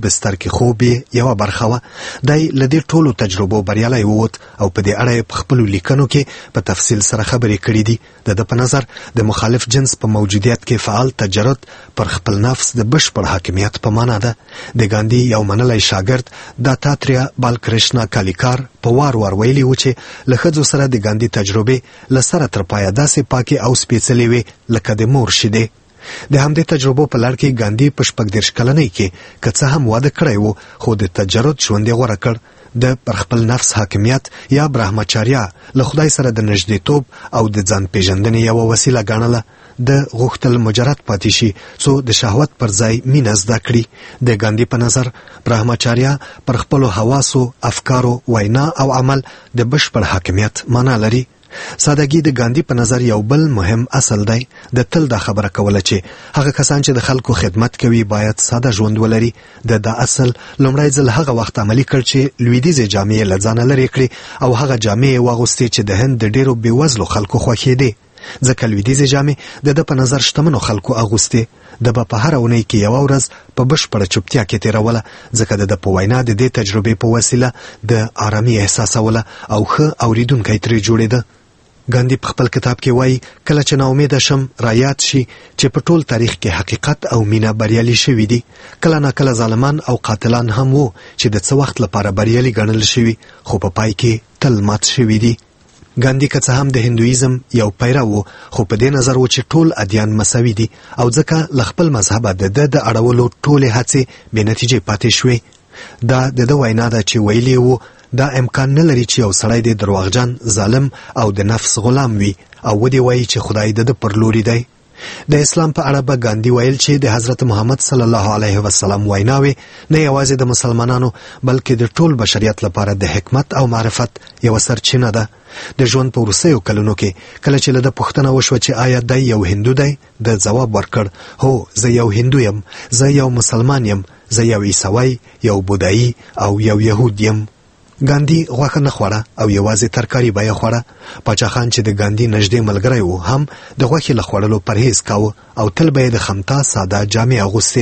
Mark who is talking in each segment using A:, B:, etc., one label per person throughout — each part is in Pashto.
A: بستر کې خوب یو برخه و. دای لدې ټولو تجربو بریالي ووت او په دې اړه په خپل لیکنو کې په تفصیل سره خبرې کړې دي. د په نظر د مخالف جنس په موجودیت کې فعال تجرد پر خپل نفس د بشپړ حاکمیت په معنا ده. د ګاندی یو منلی شاګرد داتاتریا بالکرشنا کالیکار په وار ویلي و چې له ښځو سره د ګاندی تجربې له سره تر پایه داسې پاکې او سپېڅلې وې لکه د مور شیدې. د همدې تجربو په لړ کې ګاندی په 36 کلنۍ کې که څه هم واده کړی و خو د تجرد ژوند یې غوره کړ. د پر خپل نفس حاکمیت یا برهمچاریا له خدای سره د نږدېتوب او د ځان پیژندنې یوه وسیله ګڼله. د غوښتل مجرد پاتې شي څو د شهوت پر ځای مینه زده کړي. د ګاندی په نظر برهمچاریا پر خپلو حواسو، افکارو، وینا او عمل د بشپړ حاکمیت معنا لري. سادهګي د ګاندی په نظر یو بل مهم اصل دی. د تل دا خبره کوله چې هغه کسان چې د خلکو خدمت کوي باید ساده ژوند ولري. دا اصل لومړی ځل هغه وخت عملي کړ چې لویدیځې جامې له ځانه لرې کړي او هغه جامې یې واغوستې چې د هند د ډېرو بېوزلو خلکو خوښېدې. ځکه لویدیځې جامې د په نظر شتمنو خلکو اغوستې. د په هر اونۍ کې یوه ورځ په بشپړه چوپتیا کې تیروله ځکه د په وینا د دې تجربې په وسیله د آرامي احساسوله او ښه اوریدونکی ترې جوړېده. ګاندی په خپل کتاب کې وایي کله چې ناامیده شم رایاد شي چې په ټول تاریخ کې حقیقت او مینه بریالي شوي دي. کله ناکله ظالمان او قاتلان هم وو چې د څه وخت لپاره بریالي ګڼل شوي خو په پای کې تل مات شوي دي. ګاندی که څه هم د هندویزم یو پیرو و خو په دې نظر و چې ټول ادیان مساوي دي او ځکه له خپل مذهبه د اړولو ټولې هڅې بې نتیجې پاتې شوې. دا د وینا ده چې ویلي وو دا امکان نه لري چې یو سړی د دروغجن، ظالم او د نفس غلام وي او ودې وایي چې خدای د پر لوري دی. د اسلام په اړه به ګاندی ویل چې د حضرت محمد صلی الله علیه وسلم ویناوې نه یوازې د مسلمانانو بلکې د ټول بشریت لپاره د حکمت او معرفت یو سرچینه ده. د ژوند په وروستیو کلونو کې کله چې له ده پوښتنه وشوه چې آیا دی یو هندو دی، د ځواب ورکړ هو زه یو هندو یم، زه یو مسلمان یم، زه یو عیسوی، یو بودایی او یو یهود یم. ګاندی غوښه نه خوړه او یوازې ترکاري به یې خوړه. پاچا خان چې د ګاندی نږدې ملګری و هم د غوښې له خوړلو پرهیز کاوه او تل به یې د خمتا ساده جامې اغوستې.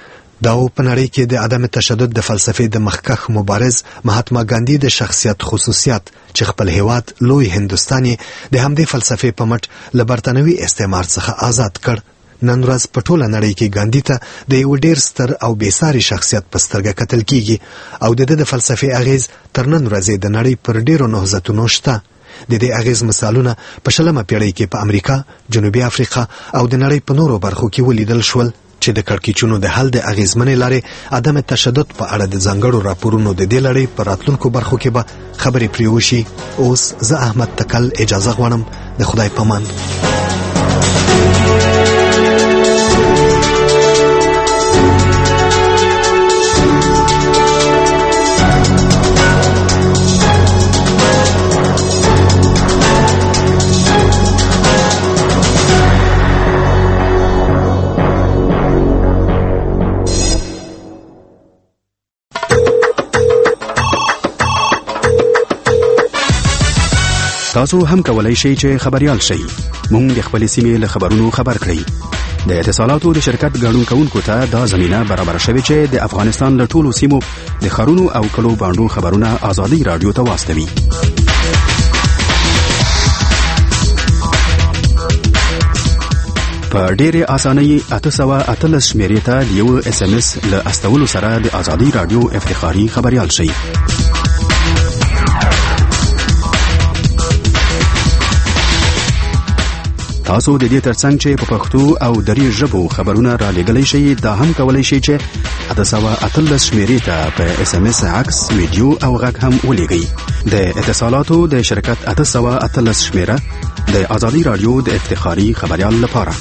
A: دا په نړۍ کې د عدم تشدد د فلسفې د مخکښ مبارز مهاتما ګاندی د شخصیت خصوصیات چې خپل هیواد لوی هندوستان د همدې فلسفې په مټ له برتانوي استعمار څخه آزاد کړ. نن ورځ په ټوله نړۍ کې ګاندی ته د یو ډیر ستر او بېساري شخصیت په سترګه کتل کیږي او د فلسفې اغیز تر نن ورځې د نړۍ پر ډیرو نهضتونو شته. د دې اغیز مثالونه په 20مه پیړۍ کې په امریکا، جنوبي افریقا او د نړۍ په نورو برخو کې ولیدل شول چې د کړکېچونو د حل د اغیزمنې لارې عدم تشدد په اړه د ځانګړو راپورونو د دې لړۍ په راتلونکو برخو کې به خبرې پرې وشي. اوس زه احمد تکل اجازه غواړم. د خدای پامان.
B: تاسو هم کولای شئ چې خبريال شئ. موږ د خپل سیمې له خبرونو خبر کړئ. د اتصالاتو د شرکت ګډون کوونکو ته دا زمينه برابر شوې چې د افغانستان له ټولو سیمو د خارونو او کلو باندې خبرونه آزادي رادیو ته واستوي. په ډېرې اسانۍ 818 شمیرې ته د یو SMS له استولو سره د آزادي رادیو افتخاري خبريال شئ. تاسو د دې ترڅنګ چې په پښتو او دري ژبو خبرونه را لېږلی شئ دا هم کولای شئ چې 818 شمیرې ته په SMS عکس، ویډیو او غږ هم ولېږئ. د اتصالاتو د شرکت 818 شمیره د آزادي رادیو د افتخاري خبريال لپاره.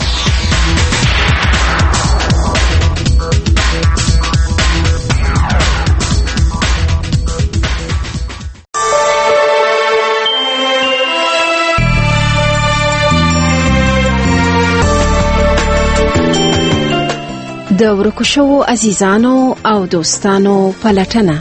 C: د ورکو شوو عزیزانو او دوستانو پلټنه.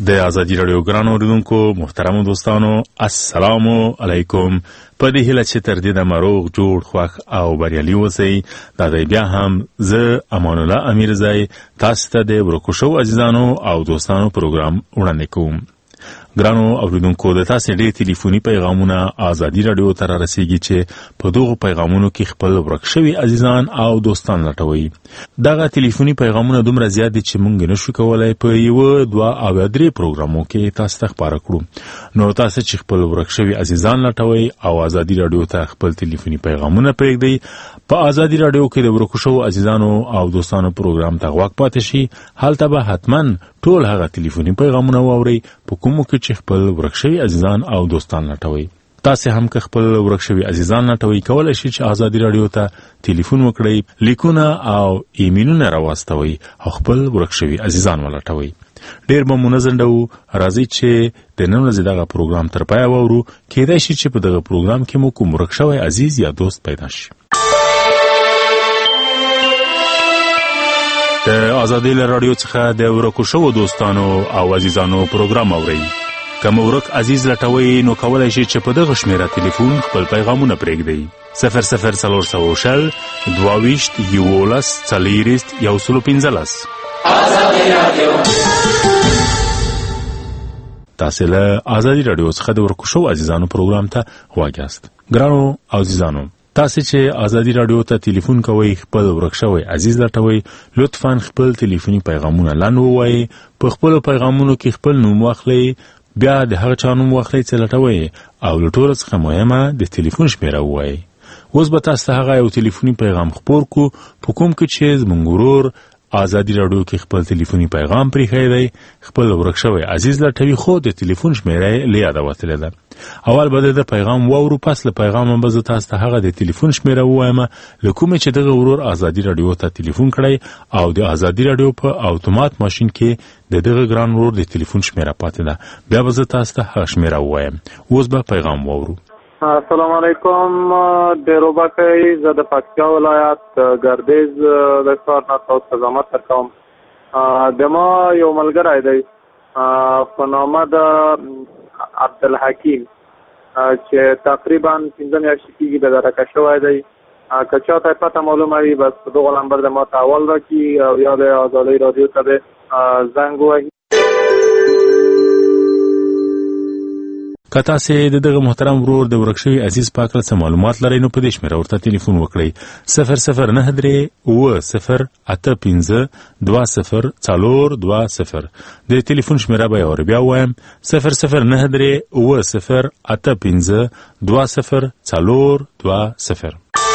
D: د ازادي رادیو ګران اوریدونکو محترمو دوستانو السلام علیکم. په دې هیله چې تر دې د مروغ جوړ خوښ او بریالي اوسئ. دا دی بیا هم زه امان الله امیرزی تاسو ته د ورکو شو عزیزانو او دوستانو پروګرام وړاندې کوم. ګرانو اوریدونکو د تاسو ډېر ټلیفوني پیغامونه ازادي رادیو ته رسیږي چې په دغه پیغامونو کې خپل ورک شوي عزیزان او دوستان لټوي. دغه ټلیفوني پیغامونه دومره زیات دي چې موږ نشو کولای په یو 2 او 3 پروګرامو کې تاسو ته خبره کړو. نو تاسو چې خپل ورک شوي عزیزان لټوي او ازادي رادیو ته خپل ټلیفوني پیغامونه پرېږدئ. په ازادي رادیو کې د ورک شوو عزیزانو او دوستانو پروګرام ته غوږ پاتې شي. هلته به حتماً ټول هغه ټلیفوني پیغامونه واورئ په کومو کې چې خپل ورک شوي عزیزان او دوستان لټوي. تاسو هم که خپل ورک شوي عزیزان لټوي کولای شئ چې ازادي رادیو ته ټلیفون وکړئ، لیکونه او ایمیلونه راواستوي او خپل ورک شوي عزیزان ولټوي. ډېر به مو نځنډو. راځئ چې د نن ورځې دغه پروګرام تر پایه واورو. کېدای شي چې په دغه پروګرام کې مو کوم ورک شوی عزیز یا دوست پیدا شي. د ازادي رادیو څخه د ورکو شوو دوستانو او عزیزانو پروګرام اورئ. که مو ورک عزیز لټوئ نو کولی شئ چې په دغه شمیره ټلیفون خپل پیغامونه پرېږدئ. 00400 22 11 40 115. ازادي رادیو. تاسو له ازادي رادیو څخه د ورکو شوو عزیزانو پروګرام ته غواړئ یاست. ګرانو عزیزانو، تاسو چې ازادي رادیو ته ټلیفون کوئ خپل ورک شوی عزیز لټوئ، لطفاً خپل ټلیفوني پیغامونه لاندې ووایئ. په خپل پیغامونو کې خپل نوم واخلئ، بیا د هغه چا نوم واخلئ چې لټوئ او له ټولو څخه مهمه د ټلیفون شمیره ووایئ. اوس به تاسو ته هغه یو ټلیفوني پیغام خپور کو په کوم کې چې زموږ ورور ازادي رادیو کې خپل ټلیفوني پیغام پرېښی دی، خپل ورک شوی عزیز لټوي خو د ټلیفون شمیره یې له یاده وتلې ده. اول به د پیغام واورو، پس له پیغامه به زه تاسو ته هغه د ټلیفون شمیره ووایم له کومې چې دغه ورور ازادي رادیو ته ټلیفون کړی او د ازادي رادیو په اتومات ماشین کې د دغه ګران ورور د ټلیفون شمیره پاتې ده. بیا به زه تاسو ته هغه شمیره ووایم. اوس به پیغام واورو.
E: السلام علیکم. ډېر وبخښئ، زه د پکتیا ولایت ګردیز د ښار نه تاسو ته زحمت درکوم. د ما یو ملګری دی په نامه د عبدالحکیم چې تقریبا 15 میاشتې کېږي بدرکه شوی دی. که چاته یې پته معلومه وي بس په دغه نمبر د ما ته اول راکړي او یا د ازادي رادیو ته د زنګ ووهي.
D: که تاسو د دغه محترم ورور د ورک شوي عزیز په اړه څه معلومات لرئ نو په دې شمیره ورته ټلیفون وکړئ. 00938202020. د ټلیفون شمیره به یې بیا ووایم 00938202020.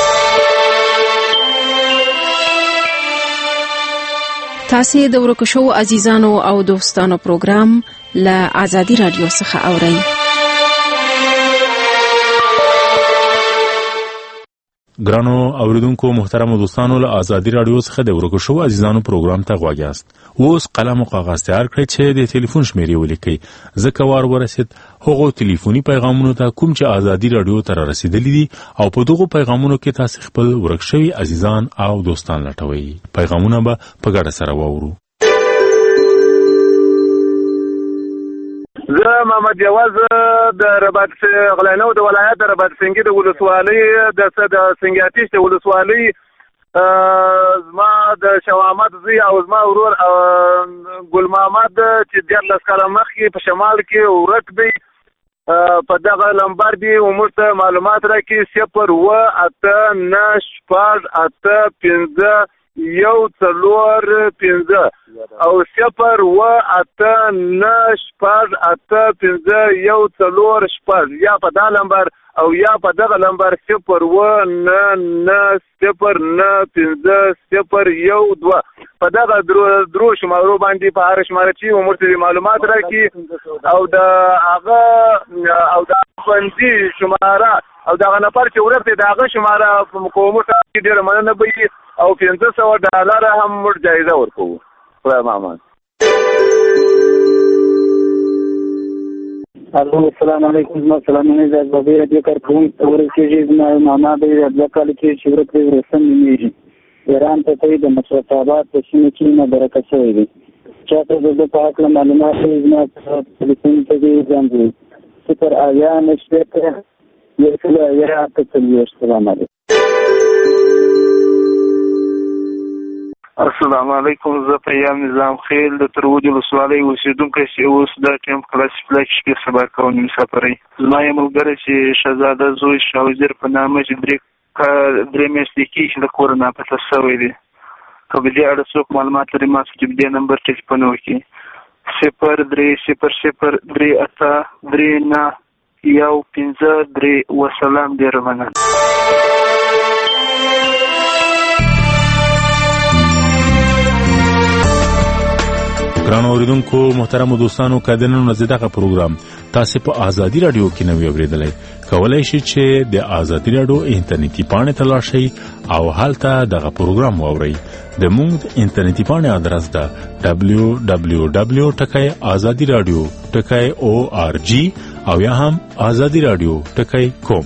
C: تاسو د ورک شوو عزیزانو او دوستانو پروګرام له ازادي رادیو څخه اورئ.
D: ګرانو اوریدونکو محترمو دوستانو، له ازادي رادیو څخه د ورکو شوو عزیزانو پروګرام ته غواړئ یاست. اوس قلم او کاغذ تیار کړئ چې د ټلیفون شمیرې ولیکئ. ځکه وار ورسید هغو ټلیفوني پیغامونو ته کوم چې ازادي رادیو ته رسیدلي دي او په دغو پیغامونو کې تاسو خپل ورک شوي عزیزان او دوستان لټوئ. پیغامونه به په ګډه سره واورو.
E: زه محمد جواز د رباط غلینو د ولایت د رباط سنگي د ولسوالۍ د سنګاتیش د ولسوالۍ زما د شوامد زوی او زما ورور ګل محمد چې 14 کاله مخکې په شمال کې ورک دی په دغه لمبر دی عمر ته معلومات راکړي 0894885 145 او 0894885 یا په دا لمبر او یا په دغه لمبر 019909012 په دغه درو شمارو باندې په هر شماره چې عمر ته معلومات راکړي او د هغه او د بندي شماره او دغه نفر چې ورته دغه شماره په مقاومت کې ډېر مننه به او $500 هم موږ جایزه ورکوو. خدای محمد.
F: السلام علیکم. سلامونه د ازادي رادیو کارکونکو ورسېږي. زما معنا د ځکه چې شورت ورسم نیږي ایران ته د مصرف آباد په سیمه کې نه برکت شوی دی چاته د په حق معلومات زما په ټلیفون کې ځان دی 0 السلام علیکم.
E: السلام علیکم. زه پیام نظام خیل د ترودي ولسوالۍ اوسېدونکی چې اوس د ټیم کلاس فلای کې سبا کوم مسافرۍ. زما یو ملګری چې شهزاده زوی شاه وزیر په نامه چې درې میاشتې کېږي د کور ناپته شوی دی. که په دې اړه څوک معلومات لري ما څخه په دې نمبر ټلیفون وکړي 0303839153. وسلام. ډېر مننه.
D: ګران اوریدونکو محترم دوستانو کدنونو نزدغه پروګرام تاسو په ازادي رادیو کې نوی اوریدلای کولای شئ چې د ازادي رادیو انټرنیټي پاڼې ته لاړ شئ او هلته دغه پروګرام واورئ. د موږ انټرنیټي پاڼې ادرس ده www.azadiradio.org او یا هم azadiradio.com.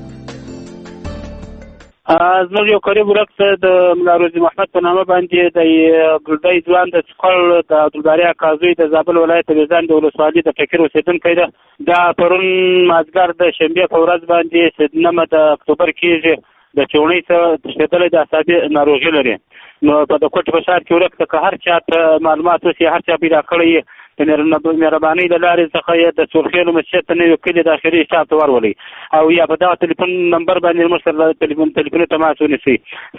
G: زموږ یو قریب ورک د ملاروزي محمد په نامه باندې د ګلدای ځوان د څکل د عبدالباري اکازوی د زابل ولایت د ځان د ولسوالۍ د فکر اوسېدونکی ده. دا پرون مازدیګر د شنبې په ورځ باندې 9 د اکتوبر کېږي د چونۍ څخه تښتېدلی د اعصابي ناروغي لري. نو په د کوټ په ښار کې ورک که هر چا ته معلومات وسي هر چا پیدا کړی د مهربانۍ له لارې څخه یې د سورخیلو مسجد ته نوي کلي داخلي حساب ته ورولئ او یا په دغه ټلیفون نمبر باندې موږ سره ټلیفون تماس ونیسئ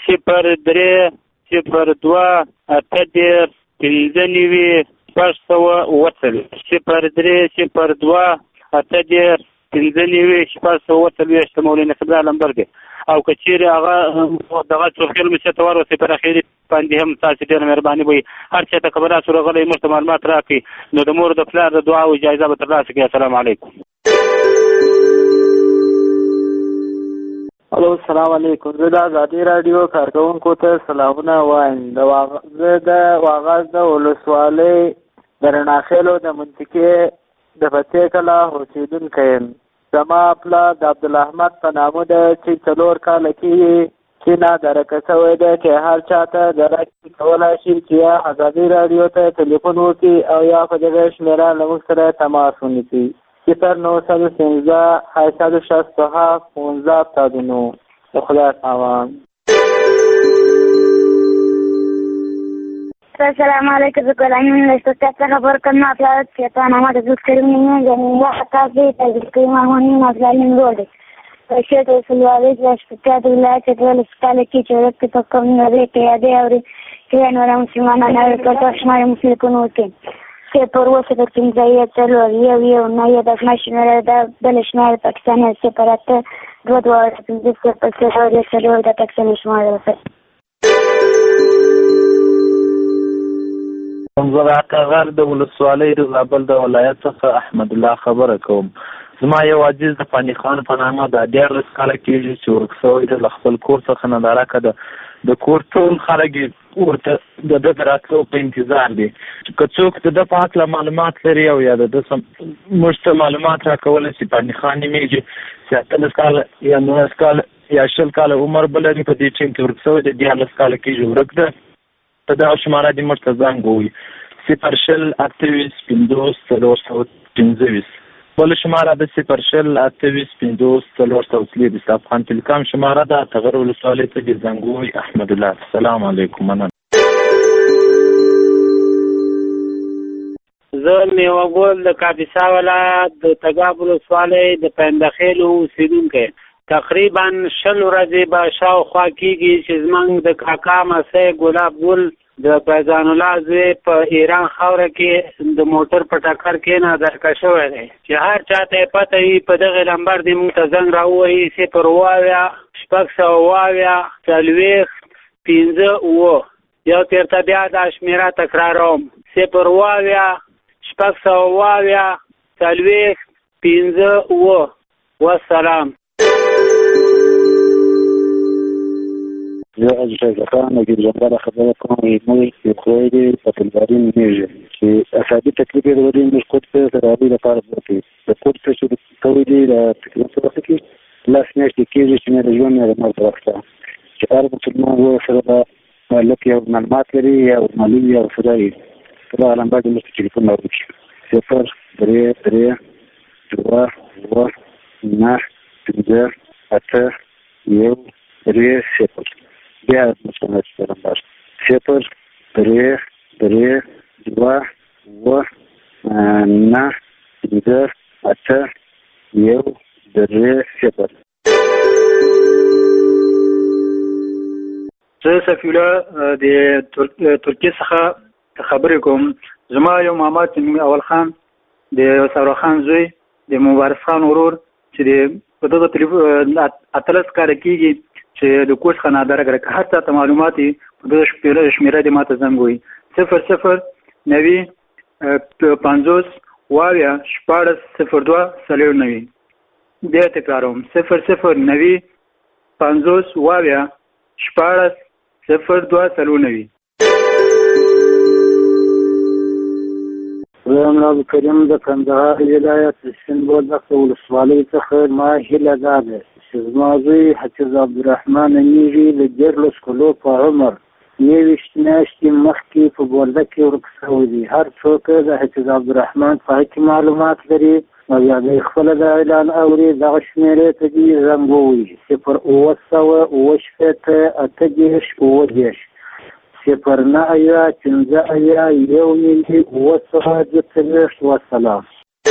G: 0302831540 مولوي نصیب الله نمبر دی او که چیرې هغه دغه سورخیلو مسجد ته ورسئ پر اخري باندې هم تاسو ډېره مهرباني وي هر چا ته خبره سره غلی موږ ته معلومات راکړي نو د مور د پلار د دعا او اجازه به ترلاسه کړي. السلام علیکم.
E: الو السلام علیکم. زه د ازادي رادیو کارکونکو ته سلامونه وایم. زه د واغاز د ولسوالۍ د رڼاخیلو د منطقې د فتح کلا اوسېدونکی یم. زما پلار د عبدالاحمد په نامه ده چې 4 کاله کېږي چې نادرکه شوی دی چې هر چا ته درک کولی شي چې یا ازادي رادیو ته تلیفون وکړي او یا په دغه شمېره له موږ سره تماس ونیسي 0967 د خدای پامان.
H: السلام علیکم. زه ګلاني من استاد خبر کړم خپل چې تا نامه د ذکر مینه غوښتل تاسو ته ذکر مهمه مسله نیولې چې د سلوالې د شپږ ولایت د ولسوالۍ کې چې په کوم نړۍ کې یادې اوري چې نور مسلمانانو په تاسو مسلمانانو کې چې پر وسه د څنګه څلور یو نه یو د نشنل د بلشمال پاکستان سپارات دوه د پاکستان شمال
E: زه راکغر د ولسوالۍ د زابل د ولایت څخه احمد الله خبره کوم. زما یو عزیز د فانی خان په نامه د 14 کاله کېږي چې ورک شوی د خپل کور څخه نه دراکه د کور ټول خلک ورته د راتلو په انتظار دي. که څوک د په هکله معلومات لري او یا د موږ ته معلومات راکولی شي فانی خان نومېږي چې 18 کاله یا 19 کاله یا 20 کاله عمر به لري په دې ټیم کې ورک شوی د 14 کاله کېږي ورک ده. په دغه شماره دې موږ ته زنګ ووایي 02850 بله شماره ده 02850 د افغان تلکام شماره ده تغر ولسوالۍ ته دې زنګ ووایي احمد الله. السلام علیکم. مننه.
G: زه میوه ګل د کاپیسا ولایت د تګاب ولسوالۍ د پندخیل اوسېدونکی تقریبا 20 ورځې به شاوخوا کېږي چې زموږ د کاکا مسۍ ګلاب ګل د فیضان الله زوی په ایران خاوره کې د موټر په ټکر کې نادرکه شوی دی چې هر چا ته یې پته وي په دغې نمبر دې موږ ته زنګ راووهي 0 یو تېرته بیا دا شمېره تکراروم 0 والسلام.
F: زه اجازه خان د جنبره خبره کوم موږ یو خوې دي په تلواري نیږي چې اصلي تکلیف د ورین د کوټ په راوي لپاره وکړي د کوټ څه چې کوي دي د تکلیف سره کې لاس نشي کېږي چې نه ژوند نه مرګ راځي چې هر مسلمان و سره لکه یو معلومات لري یا معلومي او خدای فلا على بعد مست تليفون نوروش 0 3 3 2 1 9 5 8 1 3 0 بیا مسموعات سره 0 3 3 2 1 9 5 8 1 3 0
I: زه سفیولا د ترکیه څخه خبرې کوم. زما یو ماما چې نوم اول خان د سارا خان زوی د مبارز خان ورور چې په دغه ټلیفون اتلس کار کېږي چې د کوټ څخه نادره کړه. که هر څه ته معلومات په دغه شمېره د ماته زنګ وي 00 90 50 واویا 14 02 90. بیا تکراروم 00 90 50 واویا 14 02 90.
J: زه امراض کریم د کندهار ولایت سند ولسوالۍ ولسوالۍ څخه ما هیله ده چې زما زوی حفیظ عبدالرحمن نیژي له 14 کلو په عمر 29 میاشتې مخکې په بولده کې ورک شوی دی. هر څوک د حفیظ عبدالرحمن په حق معلومات لري او یا د خپل د اعلان اوري دغه شمېرې ته دې زنګ ووهي 0 صفر نه ایا پنځه ایا یو ملي وسه د تلش وسلام.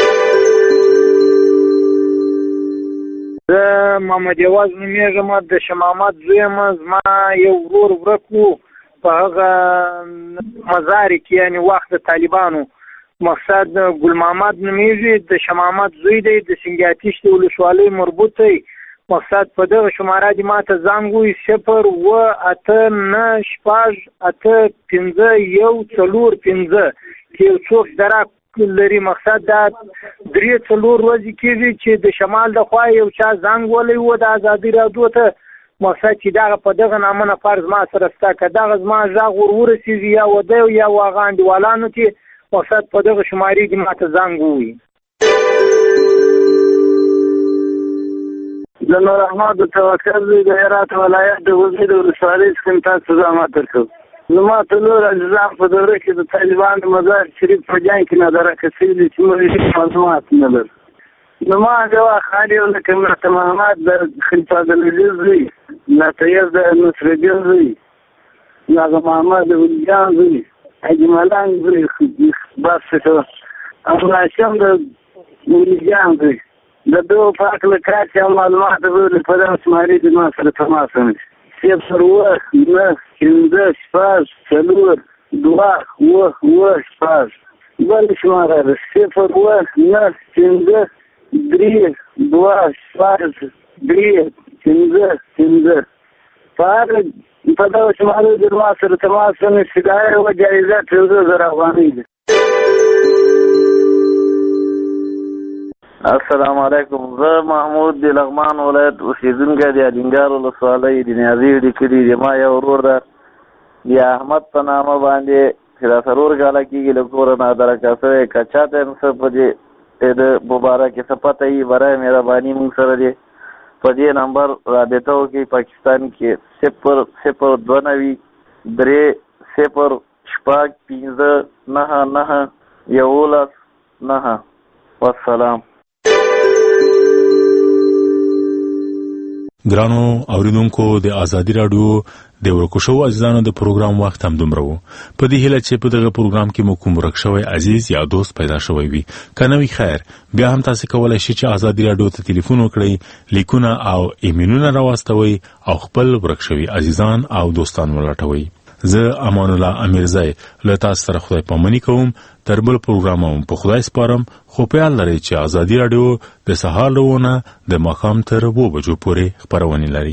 K: زه محمد یواز نومیږم د شمامات زویم. زما یو ورور ورک و په هغه مزار کې یعنی وخت د طالبانو. مقصد ګل محمد نومیږي د شمامات زوی دی د سنګاتیش د ولسوالۍ مربوط دی. مقصد په دغه شماره دی ماته زنګ وي 0 و 8 9 شپږ 8 15 1 4 5 کې یو څوک درک لري. مقصد دا 3-4 ورځې کېږي چې د شمال د خوا یو چا زنګ ولی و د ازادي راډیو ته. مقصد چې دغه په دغه نامه نه فرض ما سره ستا که دغه زما غږ ورسېږي یا وده یا هغه انډیوالانو کې مقصد په دغه شمارې دې ماته زنګ ووایي.
J: د نور احمد توکل د هرات ولایت د وزیر د ولسوالۍ څخه تاسو زحمت درکړ. نو ما ته نور الزام په دوره کې د طالبان د مزار شریف په جنګ کې نظر کړی دي چې موږ معلومات نه لرو. نو ما جوا خالي ولکه مرته محمد د خلیفہ الجزري لا تیز د نصر الجزري لا محمد ولجان زي اجمالان زي بس څه الله شم د ولجان زي د دوه پاک له کاچا معلومات به په دغه شمارې د ما سره تماس ونیسي 0 9 15 4 2 5 بل شماره ده 0 9 15 3 2 5 3 5 په دغه شمارې د ما سره تماس ونیسي. دا یوه جایزه 14000 افغانۍ ده.
L: السلام علیکم. زه محمود د لغمان ولایت اوسیدونکی د الینګار ولسوالۍ د نیازي د کلي د ما یو ورور ده د احمد په نامه باندې چې دا 3 کاله کېږي له کوره نادره شوی. که چاته هم څه په دې د مبارکې څه پته وي برای مهرباني موږ سره دی په دې نمبر رابطه وکړي. پاکستان کې 0 0 2 3 0 5 9 11 9 والسلام.
D: ګرانو اوریدونکو د ازادي رادیو د ورکو شو عزیزانو د پروګرام وخت هم دومره وو. په دې هیله چې په دغه پروګرام کې مو کوم ورک شوی عزیز یا دوست پیدا شوی وي کنه وی خیر بیا هم تاسو کولای شئ چې ازادي رادیو ته ټلیفون وکړئ لیکونه او ایمیلونه راوستوي او خپل ورک شوی عزیزان او دوستان ولټوي. زه امان الله امیرزای له تاسو سره خدای پامنی کوم. تر بل پروګرامم په خدای سپارم. خو په یاد لرئ چې ازادي رادیو د سهار لونه د ماښام تر 2 بجو پورې خبرونه لري.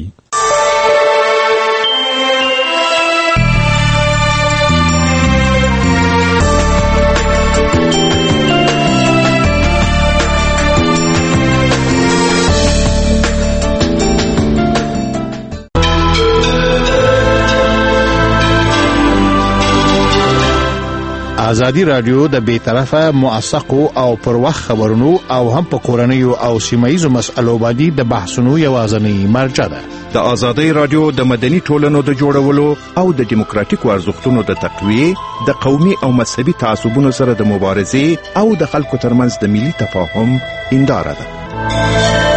M: ازادي رادیو د بیطرفه موثقو او پر وخت خبرونو او هم په کورنیو او سیمایي مسألو باندې د بحثونو یوازنی مرجع ده.
N: د ازادي رادیو د مدني ټولنو د جوړولو او د دیموکراتیکو ارزښتونو د تقویه، د قومي او مذهبي تعصبونو سره د مبارزې او د خلکو ترمنځ د ملي تفاهم هنداره ده.